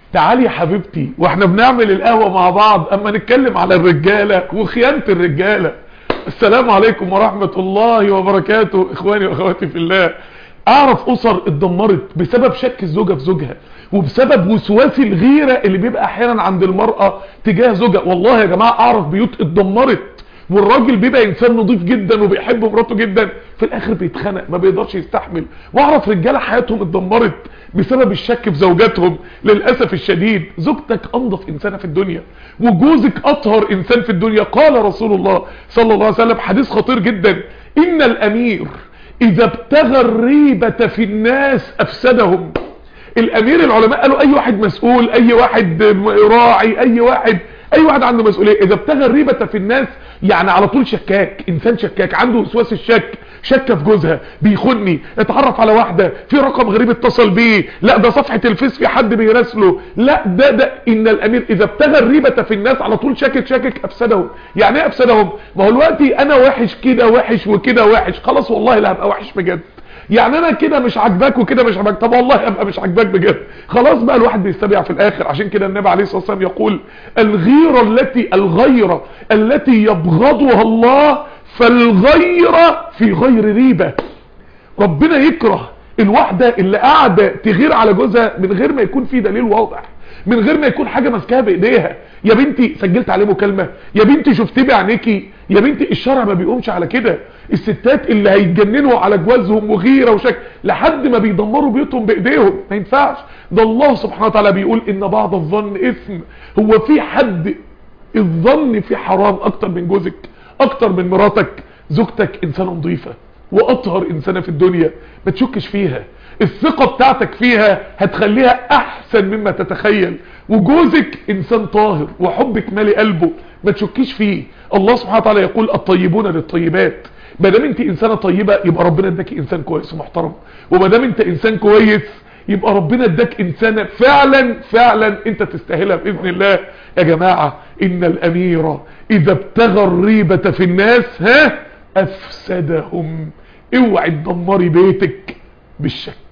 تعالي يا حبيبتي واحنا بنعمل القهوة مع بعض اما نتكلم على الرجالة وخيانة الرجالة. السلام عليكم ورحمة الله وبركاته. اخواني واخواتي في الله، اعرف اسر اتدمرت بسبب شك الزوجة في زوجها وبسبب وسواس الغيرة اللي بيبقى احيانا عند المرأة تجاه زوجها. والله يا جماعة اعرف بيوت اتدمرت والراجل بيبقى انسان نظيف جدا وبيحب مراته جدا، في الاخر بيتخنق ما بيقدرش يستحمل. واعرف رجاله حياتهم اتدمرت بسبب الشك في زوجاتهم. للاسف الشديد زوجتك انظف انسانه في الدنيا وجوزك اطهر انسان في الدنيا. قال رسول الله صلى الله عليه وسلم حديث خطير جدا: ان الامير اذا ابتغى الريبه في الناس افسدهم. الامير العلماء قالوا اي واحد مسؤول، اي واحد راعي، اي واحد عنده مسؤوليه، اذا ابتغى الريبه في الناس يعني على طول شكاك، انسان شكاك عنده وسواس الشك، شك في جوزها، بيخوني، اتعرف على واحده في رقم غريب اتصل بيه، لا ده صفحه الفيس في حد بيراسله، لا ده ان الامير اذا ابتغى الريبه في الناس على طول شاكك افسدهم. يعني ايه افسدهم؟ ما هو دلوقتي انا وحش كده وحش وكده وحش، خلاص والله لا هبقى وحش بجد. يعني انا كده مش عاجباك وكده مش عاجباك، طب والله ابقى مش عاجباك بجد. خلاص بقى الواحد بيستبيع في الاخر. عشان كده النبي عليه الصلاه والسلام يقول: الغيره التي يبغضها الله فالغيره في غير ريبه. ربنا يكره الواحده اللي قاعده تغير على جوزها من غير ما يكون في دليل واضح، من غير ما يكون حاجه ماسكاها بايديها. يا بنتي سجلت عليه مكالمه، يا بنتي شفتيه بعينيكي، يا بنتي الشرع ما بيقومش على كده. الستات اللي هيتجننوا على جوازهم وغيره وشك لحد ما بيدمروا بيوتهم بايديهم، ما ينفعش. ده الله سبحانه وتعالى بيقول: ان بعض الظن اثم. هو في حد الظن في حرام اكتر من جوزك، اكتر من مراتك؟ زوجتك انسانه نظيفه واطهر انسانه في الدنيا، ما تشكش فيها، الثقة بتاعتك فيها هتخليها احسن مما تتخيل. وجوزك انسان طاهر وحبك مالي قلبه، ما تشكيش فيه. الله سبحانه وتعالى يقول: الطيبون للطيبات. ما دام انت انسانه طيبه يبقى ربنا اداكي انسان كويس ومحترم، وما دام انت انسان كويس يبقى ربنا اداك انسانه فعلا انت تستاهلها باذن الله. يا جماعه ان الامير اذا ابتغى الريبه في الناس افسدهم. اوعي تدمري بيتك بالشك.